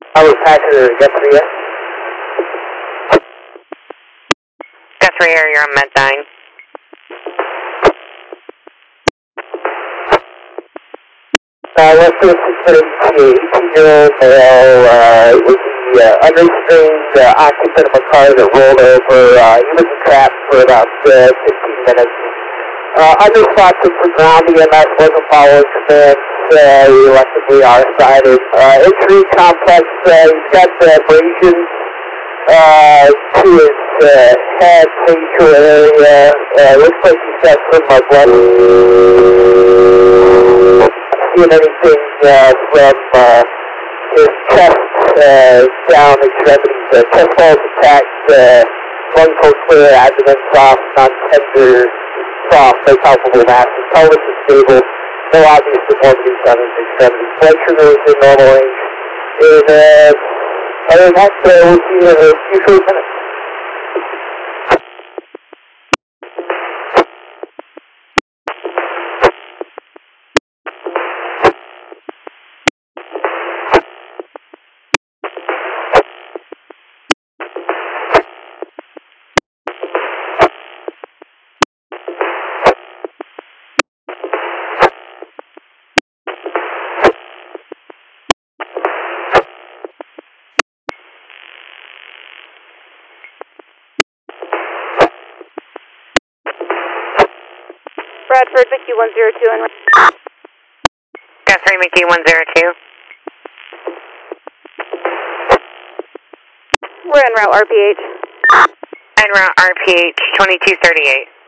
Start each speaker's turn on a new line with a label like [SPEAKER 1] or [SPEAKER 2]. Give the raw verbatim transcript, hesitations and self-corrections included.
[SPEAKER 1] I was passenger Guthrie.
[SPEAKER 2] Guthrie Air, you're on Meddyne.
[SPEAKER 1] Uh, let's do a eighteen-year-old male, uh, was the uh, unrestrained uh, occupant of a car that rolled over. Uh, he was trapped for about uh, fifteen minutes. Uh, unresponsive for ground, E M S wasn't following commands. Uh, we electrically R-sided. Uh, injury complex, uh, he's got uh, abrasions uh, to his uh, head, facial area. Uh, looks like he's got some uh, blood. Seeing anything uh, from uh, his chest uh, down extremities. Uh, chest balls attacked, uh, lung coat clear, abdomen soft, non-tender, soft, no palpable masses. Pelvis is stable, no obvious deformities on his extremities. Blood sugar is in normal range. And uh, other than that, uh, we'll see you in a few short minutes.
[SPEAKER 3] Bradford, McKee one zero two and
[SPEAKER 2] Guthrie, McKee one zero two.
[SPEAKER 3] we're en route R P H.
[SPEAKER 2] En route R P H twenty-two thirty-eight.